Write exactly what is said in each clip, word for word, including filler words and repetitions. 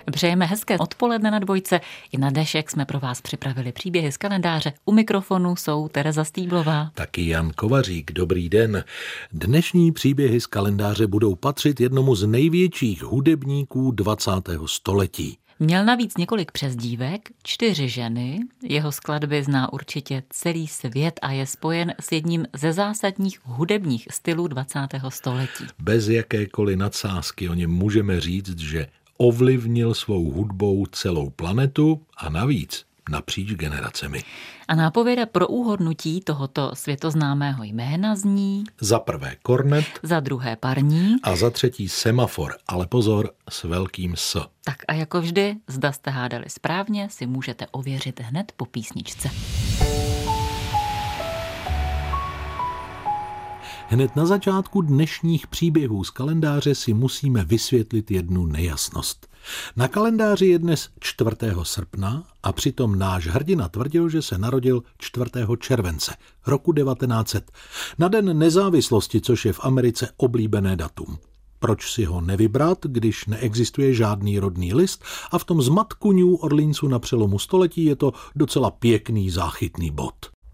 Přejeme hezké odpoledne na Dvojce. I na dnešek jsme pro vás připravili příběhy z kalendáře. U mikrofonu jsou Tereza Stýblová. Taky Jan Kovařík. Dobrý den. Dnešní příběhy z kalendáře budou patřit jednomu z největších hudebníků dvacátého století. Měl navíc několik přezdívek, čtyři ženy, jeho skladby zná určitě celý svět a je spojen s jedním ze zásadních hudebních stylů dvacátého století. Bez jakékoliv nadsázky o něm můžeme říct, že ovlivnil svou hudbou celou planetu a navíc napříč generacemi. A nápověda pro úhodnutí tohoto světoznámého jména zní: za prvé kornet, za druhé parní a za třetí semafor, ale pozor, s velkým S. Tak a jako vždy, zda jste hádali správně, si můžete ověřit hned po písničce. Hned na začátku dnešních příběhů z kalendáře si musíme vysvětlit jednu nejasnost. Na kalendáři je dnes čtvrtého srpna a přitom náš hrdina tvrdil, že se narodil čtvrtého července roku devatenáct set, na Den nezávislosti, což je v Americe oblíbené datum. Proč si ho nevybrat, když neexistuje žádný rodný list a v tom zmatku New Orleansu na přelomu století je to docela pěkný záchytný bod.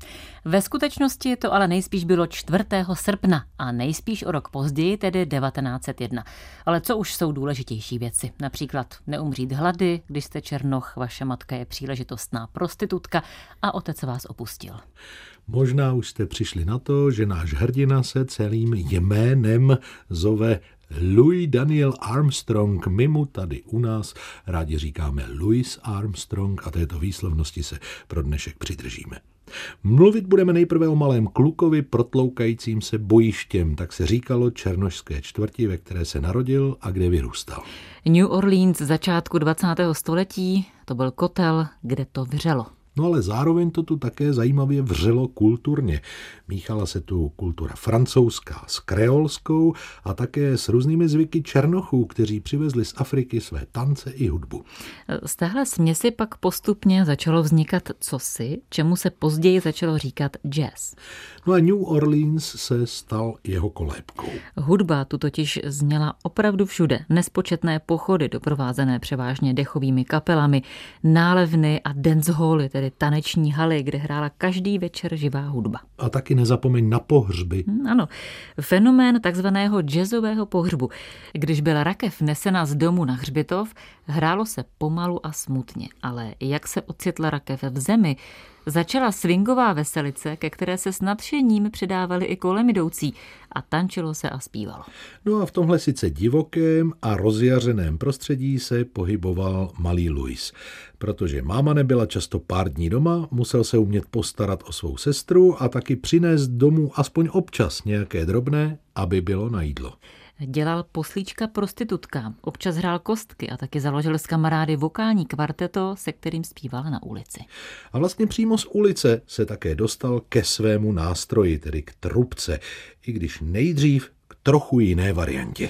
Ve skutečnosti to ale nejspíš bylo čtvrtého srpna a nejspíš o rok později, tedy devatenáct set jedna. Ale co už jsou důležitější věci? Například neumřít hlady, když jste černoch, vaše matka je příležitostná prostitutka a otec vás opustil. Možná už jste přišli na to, že náš hrdina se celým jménem zove Louis Daniel Armstrong. My mu tady u nás rádi říkáme Louis Armstrong a této výslovnosti se pro dnešek přidržíme. Mluvit budeme nejprve o malém klukovi protloukajícím se bojištěm, tak se říkalo černošské čtvrti, ve které se narodil a kde vyrůstal. New Orleans začátku dvacátého století, to byl kotel, kde to vřelo. No ale zároveň to tu také zajímavě vřelo kulturně. Míchala se tu kultura francouzská s kreolskou a také s různými zvyky černochů, kteří přivezli z Afriky své tance i hudbu. Z téhle směsi pak postupně začalo vznikat cosi, čemu se později začalo říkat jazz. No a New Orleans se stal jeho kolébkou. Hudba tu totiž zněla opravdu všude. Nespočetné pochody doprovázené převážně dechovými kapelami, nálevny a dancehally, tedy taneční haly, kde hrála každý večer živá hudba. A taky nezapomeň na pohřby. Hmm, ano, fenomén takzvaného jazzového pohřbu. Když byla rakev nesena z domu na hřbitov, hrálo se pomalu a smutně, ale jak se ocitla rakev v zemi, začala swingová veselice, ke které se s nadšením přidávali i kolem jdoucí a tančilo se a zpívalo. No a v tomhle sice divokém a rozjařeném prostředí se pohyboval malý Louis. Protože máma nebyla často pár dní doma, musel se umět postarat o svou sestru a taky přinést domů aspoň občas nějaké drobné, aby bylo na jídlo. Dělal poslíčka prostitutkám, občas hrál kostky a taky založil s kamarády vokální kvarteto, se kterým zpíval na ulici. A vlastně přímo z ulice se také dostal ke svému nástroji, tedy k trubce, i když nejdřív k trochu jiné variantě.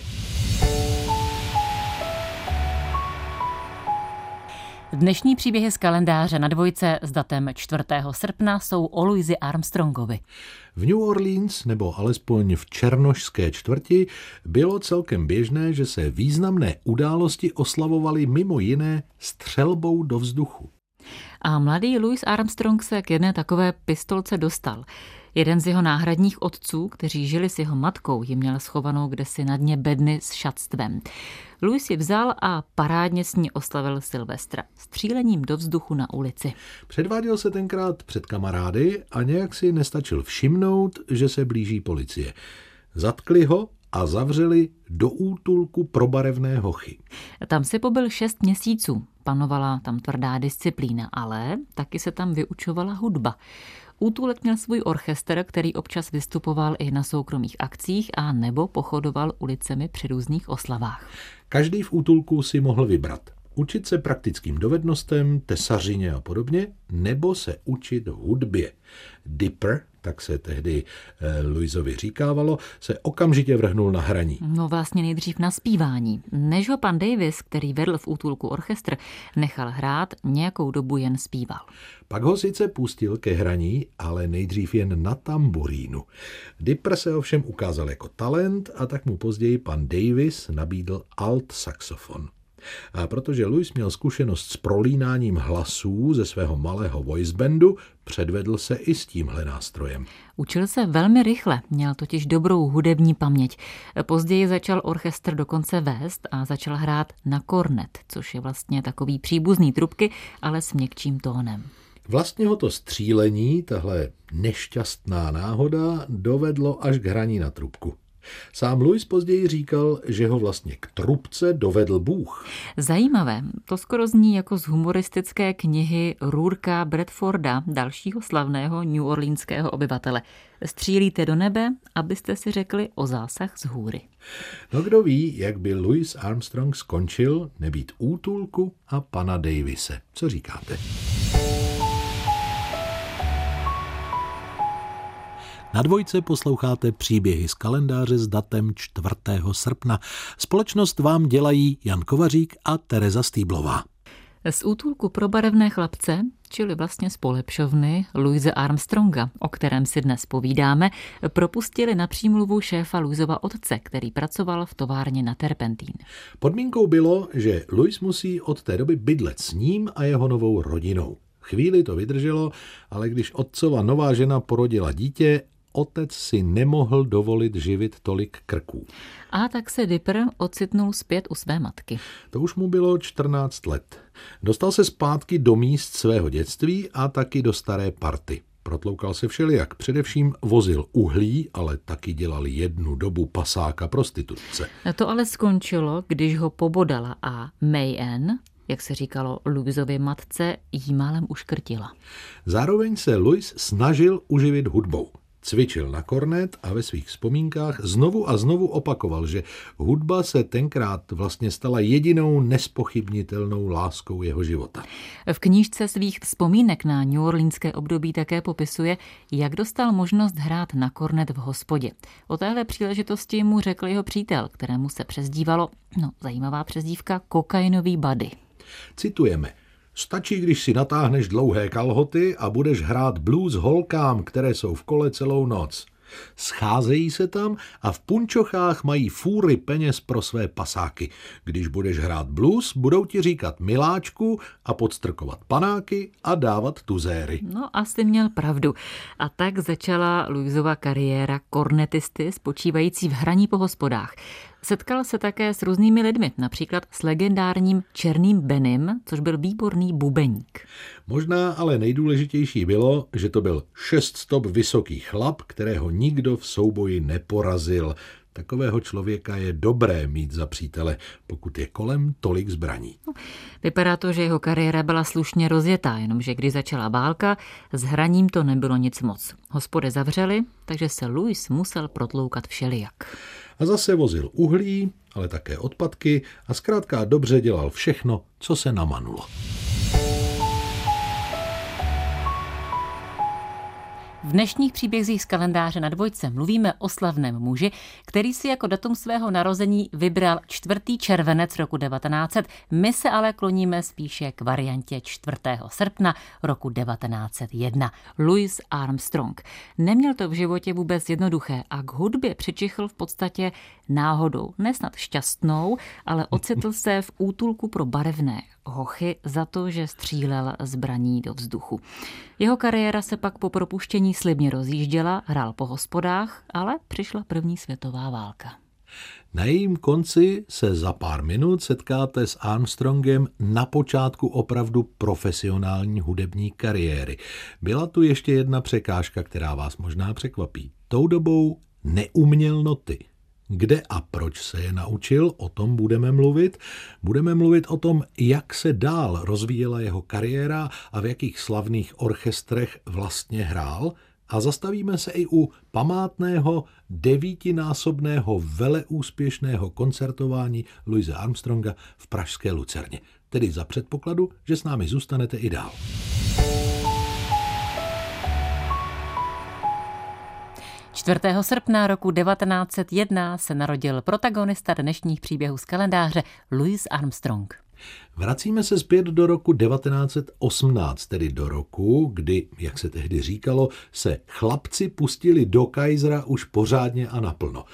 Dnešní příběhy z kalendáře na Dvojce s datem čtvrtého srpna jsou o Louisi Armstrongovi. V New Orleans, nebo alespoň v černošské čtvrti, bylo celkem běžné, že se významné události oslavovaly mimo jiné střelbou do vzduchu. A mladý Louis Armstrong se k jedné takové pistolce dostal. Jeden z jeho náhradních otců, kteří žili s jeho matkou, ji měl schovanou kdesi na dně bedny s šatstvem. Louis ji vzal a parádně s ní oslavil Silvestra střílením do vzduchu na ulici. Předváděl se tenkrát před kamarády a nějak si nestačil všimnout, že se blíží policie. Zatkli ho a zavřeli do útulku pro barevné hochy. Tam si pobyl šest měsíců. Panovala tam tvrdá disciplína, ale taky se tam vyučovala hudba. Útulek měl svůj orchestr, který občas vystupoval i na soukromých akcích a nebo pochodoval ulicemi při různých oslavách. Každý v útulku si mohl vybrat. Učit se praktickým dovednostem, tesařině a podobně, nebo se učit hudbě. Dipper, tak se tehdy eh, Louisovi říkávalo, se okamžitě vrhnul na hraní. No vlastně nejdřív na zpívání. Než ho pan Davis, který vedl v útulku orchestr, nechal hrát, nějakou dobu jen zpíval. Pak ho sice pustil ke hraní, ale nejdřív jen na tamburínu. Dipper se ovšem ukázal jako talent a tak mu později pan Davis nabídl alt saxofon. A protože Louis měl zkušenost s prolínáním hlasů ze svého malého voice bandu, předvedl se i s tímhle nástrojem. Učil se velmi rychle, měl totiž dobrou hudební paměť. Později začal orchestr dokonce vést a začal hrát na kornet, což je vlastně takový příbuzný trubky, ale s měkčím tónem. Vlastně ho to střílení, tahle nešťastná náhoda, dovedlo až k hraní na trubku. Sám Louis později říkal, že ho vlastně k trubce dovedl Bůh. Zajímavé, to skoro zní jako z humoristické knihy Rurka Bradforda, dalšího slavného neworleanského obyvatele. Střílíte do nebe, abyste si řekli o zásah z hůry. No kdo ví, jak by Louis Armstrong skončil nebýt útulku a pana Davise. Co říkáte? Na Dvojce posloucháte příběhy z kalendáře s datem čtvrtého srpna. Společnost vám dělají Jan Kovařík a Tereza Stýblová. Z útulku pro barevné chlapce, čili vlastně z polepšovny Louise Armstronga, o kterém si dnes povídáme, propustili na přímluvu šéfa Louisova otce, který pracoval v továrně na terpentín. Podmínkou bylo, že Louis musí od té doby bydlet s ním a jeho novou rodinou. Chvíli to vydrželo, ale když otcova nová žena porodila dítě, otec si nemohl dovolit živit tolik krků. A tak se Dipper ocitnul zpět u své matky. To už mu bylo čtrnáct let. Dostal se zpátky do míst svého dětství a taky do staré party. Protloukal se všelijak. Především vozil uhlí, ale taky dělal jednu dobu pasáka prostitutce. To ale skončilo, když ho pobodala a May Ann, jak se říkalo Louisově matce, jí málem uškrtila. Zároveň se Louis snažil uživit hudbou. Cvičil na kornet a ve svých vzpomínkách znovu a znovu opakoval, že hudba se tenkrát vlastně stala jedinou nespochybnitelnou láskou jeho života. V knížce svých vzpomínek na neworleanské období také popisuje, jak dostal možnost hrát na kornet v hospodě. O téhle příležitosti mu řekl jeho přítel, kterému se přezdívalo, no zajímavá přezdívka, kokainový buddy. Citujeme. Stačí, když si natáhneš dlouhé kalhoty a budeš hrát blues holkám, které jsou v kole celou noc. Scházejí se tam a v punčochách mají fůry peněz pro své pasáky. Když budeš hrát blues, budou ti říkat miláčku a podstrkovat panáky a dávat tuzéry. No, asi měl pravdu. A tak začala Louisova kariéra kornetisty spočívající v hraní po hospodách. Setkal se také s různými lidmi, například s legendárním Černým Benem, což byl výborný bubeník. Možná ale nejdůležitější bylo, že to byl šest stop vysoký chlap, kterého nikdo v souboji neporazil. Takového člověka je dobré mít za přítele, pokud je kolem tolik zbraní. Vypadá to, že jeho kariéra byla slušně rozjetá, jenomže když začala válka, s hraním to nebylo nic moc. Hospody zavřely, takže se Louis musel protloukat všelijak. A zase vozil uhlí, ale také odpadky a zkrátka dobře dělal všechno, co se namanulo. V dnešních příbězích z kalendáře na Dvojce mluvíme o slavném muži, který si jako datum svého narození vybral čtvrtý červenec roku devatenáct set. My se ale kloníme spíše k variantě čtvrtého srpna roku devatenáct set jedna. Louis Armstrong. Neměl to v životě vůbec jednoduché a k hudbě přičichl v podstatě náhodou. Nesnad šťastnou, ale ocitl se v útulku pro barevné hochy za to, že střílel zbraní do vzduchu. Jeho kariéra se pak po propuštění slibně rozjížděla, hrál po hospodách, ale přišla první světová válka. Na jejím konci se za pár minut setkáte s Armstrongem na počátku opravdu profesionální hudební kariéry. Byla tu ještě jedna překážka, která vás možná překvapí. Tou dobou neuměl noty. Kde a proč se je naučil, o tom budeme mluvit. Budeme mluvit o tom, jak se dál rozvíjela jeho kariéra a v jakých slavných orchestrech vlastně hrál. A zastavíme se i u památného devítinásobného veleúspěšného koncertování Louise Armstronga v pražské Lucerně. Tedy za předpokladu, že s námi zůstanete i dál. čtvrtého srpna roku devatenáct set jedna se narodil protagonista dnešních příběhů z kalendáře Louis Armstrong. Vracíme se zpět do roku devatenáct set osmnáct, tedy do roku, kdy, jak se tehdy říkalo, se chlapci pustili do kajzra už pořádně a naplno. V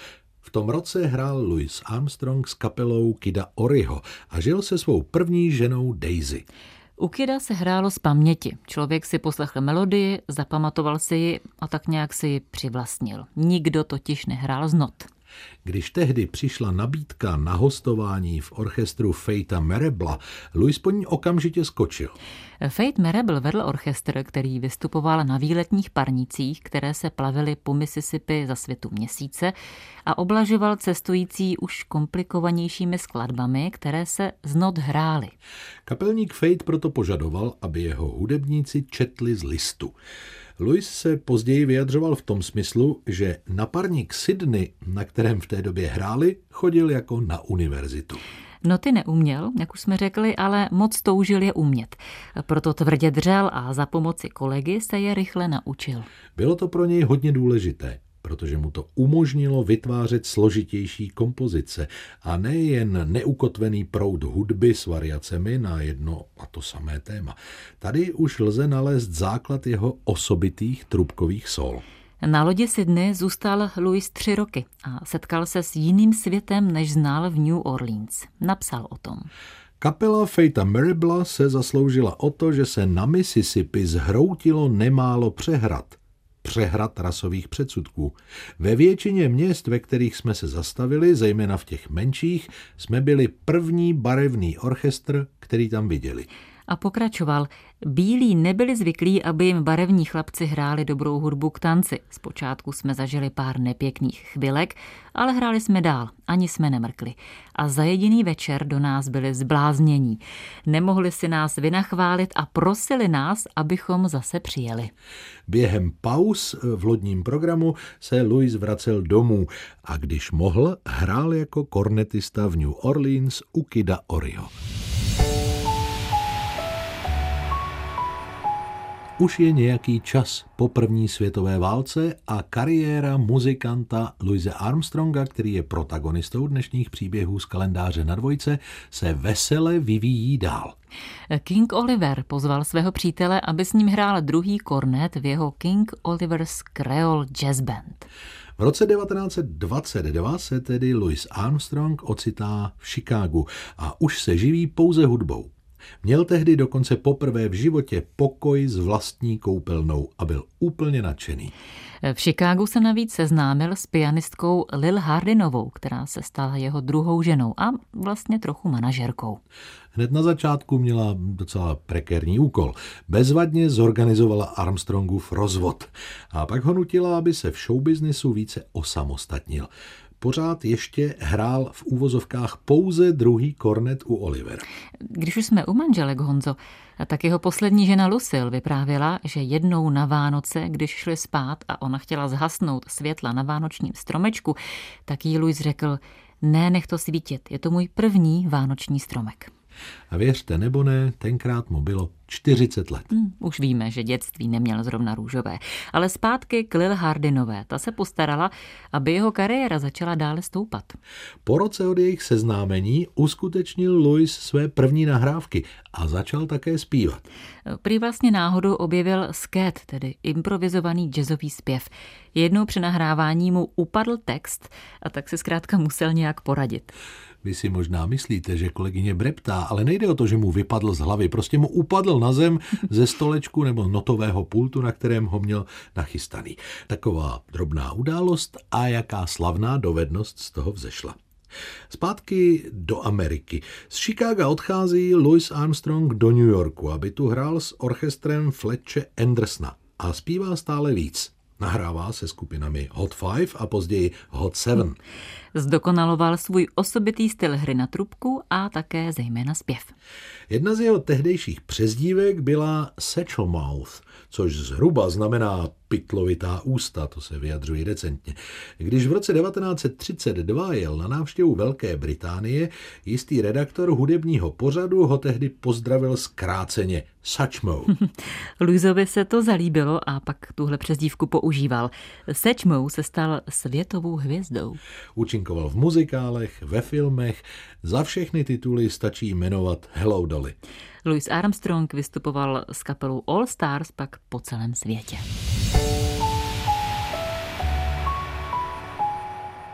V tom roce hrál Louis Armstrong s kapelou Kida Oryho a žil se svou první ženou Daisy. U Kida se hrálo z paměti. Člověk si poslechl melodii, zapamatoval si ji a tak nějak si ji přivlastnil. Nikdo totiž nehrál z not. Když tehdy přišla nabídka na hostování v orchestru Faitha Marabla, Louis po ní okamžitě skočil. Faith Marable vedl orchestr, který vystupoval na výletních parnicích, které se plavily po Mississippi za světu měsíce a oblažoval cestující už komplikovanějšími skladbami, které se z not hrály. Kapelník Faith proto požadoval, aby jeho hudebníci četli z listu. Louis se později vyjadřoval v tom smyslu, že na parník Sydney, na kterém v té době hráli, chodil jako na univerzitu. Noty neuměl, jak už jsme řekli, ale moc toužil je umět. Proto tvrdě dřel a za pomoci kolegy se je rychle naučil. Bylo to pro něj hodně důležité, protože mu to umožnilo vytvářet složitější kompozice a nejen neukotvený proud hudby s variacemi na jedno a to samé téma. Tady už lze nalézt základ jeho osobitých trubkových sól. Na lodi Sydney zůstal Louis tři roky a setkal se s jiným světem, než znal v New Orleans. Napsal o tom. Kapela Faitha Marabla se zasloužila o to, že se na Mississippi zhroutilo nemálo přehrad. Přehrad rasových předsudků. Ve většině měst, ve kterých jsme se zastavili, zejména v těch menších, jsme byli první barevný orchestr, který tam viděli. A pokračoval. Bílí nebyli zvyklí, aby jim barevní chlapci hráli dobrou hudbu k tanci. Zpočátku jsme zažili pár nepěkných chvilek, ale hráli jsme dál, ani jsme nemrkli. A za jediný večer do nás byli zbláznění. Nemohli si nás vynachválit a prosili nás, abychom zase přijeli. Během pauz v lodním programu se Louis vracel domů a když mohl, hrál jako kornetista v New Orleans u Kida Oryho. Už je nějaký čas po první světové válce a kariéra muzikanta Louise Armstronga, který je protagonistou dnešních příběhů z kalendáře na dvojce, se vesele vyvíjí dál. King Oliver pozval svého přítele, aby s ním hrál druhý kornet v jeho King Oliver's Creole Jazz Band. V roce devatenáct set dvacet dva se tedy Louis Armstrong ocitá v Chicagu a už se živí pouze hudbou. Měl tehdy dokonce poprvé v životě pokoj s vlastní koupelnou a byl úplně nadšený. V Chicagu se navíc seznámil s pianistkou Lil Hardinovou, která se stala jeho druhou ženou a vlastně trochu manažerkou. Hned na začátku měla docela prekérní úkol. Bezvadně zorganizovala Armstrongův rozvod a pak ho nutila, aby se v showbiznisu více osamostatnil. Pořád ještě hrál v úvozovkách pouze druhý kornet u Olivera. Když už jsme u manželek, Honzo, tak jeho poslední žena Lucille vyprávěla, že jednou na Vánoce, když šli spát a ona chtěla zhasnout světla na vánočním stromečku, tak jí Louis řekl, ne, nech to svítit, je to můj první vánoční stromek. A věřte nebo ne, tenkrát mu bylo čtyřicet let. Hmm, už víme, že dětství neměl zrovna růžové. Ale zpátky k Lil Hardinové. Ta se postarala, aby jeho kariéra začala dále stoupat. Po roce od jejich seznámení uskutečnil Louis své první nahrávky a začal také zpívat. Prý vlastně náhodou objevil scat, tedy improvizovaný jazzový zpěv. Jednou při nahrávání mu upadl text a tak si zkrátka musel nějak poradit. Vy si možná myslíte, že kolegyně breptá, ale nejde o to, že mu vypadl z hlavy. Prostě mu upadl na zem ze stolečku nebo notového pultu, na kterém ho měl nachystaný. Taková drobná událost a jaká slavná dovednost z toho vzešla. Zpátky do Ameriky. Z Chicaga odchází Louis Armstrong do New Yorku, aby tu hrál s orchestrem Fletche Andersona a zpívá stále víc. Nahrává se skupinami Hot Five a později Hot Seven. Zdokonaloval svůj osobitý styl hry na trubku a také zejména zpěv. Jedna z jeho tehdejších přezdívek byla Satchel Mouth, což zhruba znamená pytlovitá ústa, to se vyjadřuje decentně. Když v roce devatenáct set třicet dva jel na návštěvu Velké Británie, jistý redaktor hudebního pořadu ho tehdy pozdravil zkráceně Satchmo. Louisovi se to zalíbilo a pak tuhle přezdívku používal. Satchmo se stal světovou hvězdou. Účinkoval v muzikálech, ve filmech, za všechny tituly stačí jmenovat Hello Dolly. Louis Armstrong vystupoval s kapelou All Stars pak po celém světě.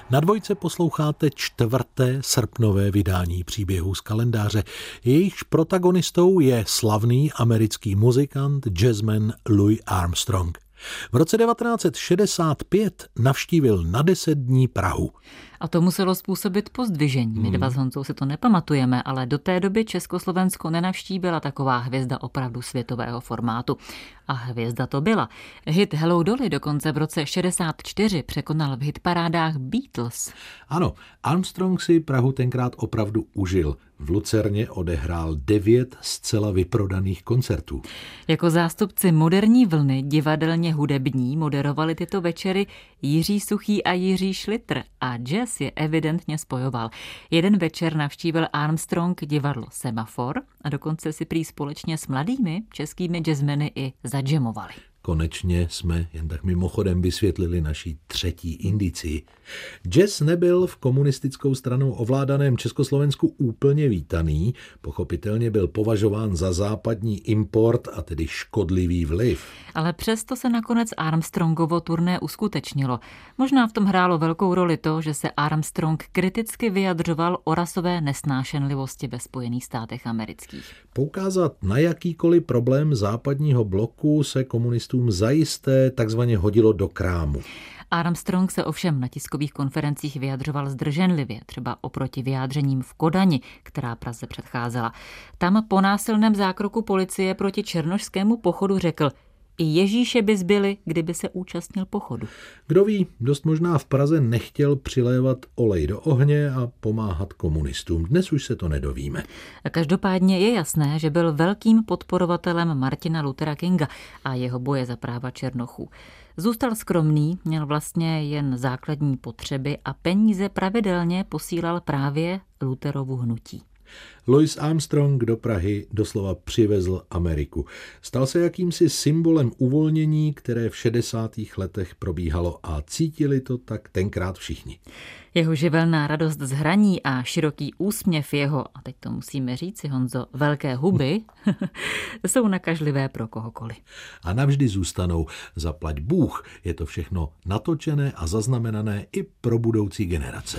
Na dvojce posloucháte čtvrté srpnové vydání příběhů z kalendáře. Jejichž protagonistou je slavný americký muzikant, jazzman Louis Armstrong. V roce devatenáct set šedesát pět navštívil na deset dní Prahu. A to muselo způsobit pozdvižení. My dva s Honzou si to nepamatujeme, ale do té doby Československo nenavštívila taková hvězda opravdu světového formátu. A hvězda to byla. Hit Hello Dolly dokonce v roce šedesát čtyři překonal v hitparádách Beatles. Ano, Armstrong si Prahu tenkrát opravdu užil. V Lucerně odehrál devět zcela vyprodaných koncertů. Jako zástupci moderní vlny divadelně hudební moderovali tyto večery Jiří Suchý a Jiří Šlitr a jazz je evidentně spojoval. Jeden večer navštívil Armstrong divadlo Semafor a dokonce si prý společně s mladými českými jazzmeny i zadžemovali. Konečně jsme jen tak mimochodem vysvětlili naší třetí indicii. Jazz nebyl v komunistickou stranou ovládaném Československu úplně vítaný, pochopitelně byl považován za západní import a tedy škodlivý vliv. Ale přesto se nakonec Armstrongovo turné uskutečnilo. Možná v tom hrálo velkou roli to, že se Armstrong kriticky vyjadřoval o rasové nesnášenlivosti ve Spojených státech amerických. Poukázat na jakýkoliv problém západního bloku se komunistům zajisté takzvaně hodilo do krámu. Armstrong se ovšem na tiskových konferencích vyjadřoval zdrženlivě, třeba oproti vyjádřením v Kodani, která Praze předcházela. Tam po násilném zákroku policie proti černošskému pochodu řekl: i Ježíše by zbyli, kdyby se účastnil pochodu. Kdo ví, dost možná v Praze nechtěl přilévat olej do ohně a pomáhat komunistům. Dnes už se to nedovíme. Každopádně je jasné, že byl velkým podporovatelem Martina Luthera Kinga a jeho boje za práva černochů. Zůstal skromný, měl vlastně jen základní potřeby a peníze pravidelně posílal právě Lutherovu hnutí. Louis Armstrong do Prahy doslova přivezl Ameriku. Stal se jakýmsi symbolem uvolnění, které v šedesátých letech probíhalo a cítili to tak tenkrát všichni. Jeho živelná radost z hraní a široký úsměv jeho, a teď to musíme říci, Honzo, velké huby, jsou nakažlivé pro kohokoliv. A navždy zůstanou. Zaplať Bůh, je to všechno natočené a zaznamenané i pro budoucí generace.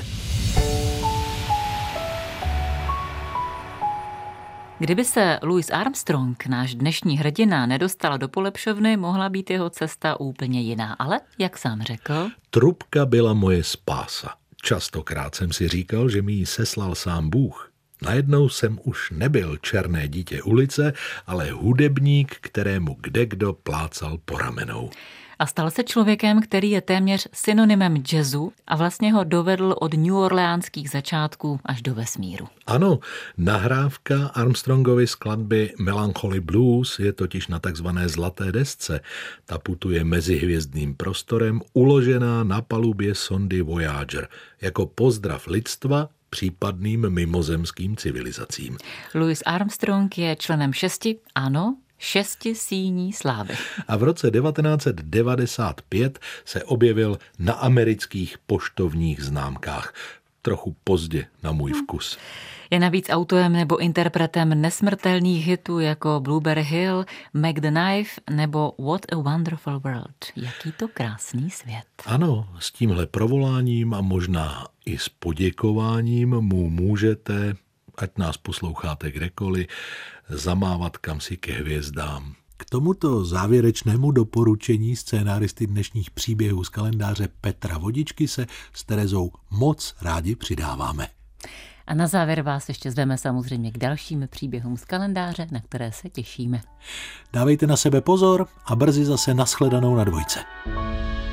Kdyby se Louis Armstrong, náš dnešní hrdina, nedostal do polepšovny, mohla být jeho cesta úplně jiná. Ale, jak sám řekl... Trubka byla moje spása. Častokrát jsem si říkal, že mi ji seslal sám Bůh. Najednou jsem už nebyl černé dítě ulice, ale hudebník, kterému kdekdo plácal po ramenou. A stal se člověkem, který je téměř synonymem jazzu a vlastně ho dovedl od New Orleánských začátků až do vesmíru. Ano, nahrávka Armstrongovy skladby Melancholy Blues je totiž na takzvané zlaté desce. Ta putuje mezihvězdným prostorem, uložená na palubě sondy Voyager, jako pozdrav lidstva případným mimozemským civilizacím. Louis Armstrong je členem šesti, ano, šesti síní slávy. A v roce devatenáct set devadesát pět se objevil na amerických poštovních známkách. Trochu pozdě na můj vkus. Je navíc autorem nebo interpretem nesmrtelných hitů jako Blueberry Hill, Make the Knife nebo What a Wonderful World. Jaký to krásný svět. Ano, s tímhle provoláním a možná i s poděkováním mu můžete, ať nás posloucháte kdekoliv, zamávat kamsi ke hvězdám. K tomuto závěrečnému doporučení scénáristy dnešních příběhů z kalendáře Petra Vodičky se s Terezou moc rádi přidáváme. A na závěr vás ještě zveme samozřejmě k dalším příběhům z kalendáře, na které se těšíme. Dávejte na sebe pozor a brzy zase nashledanou na dvojce.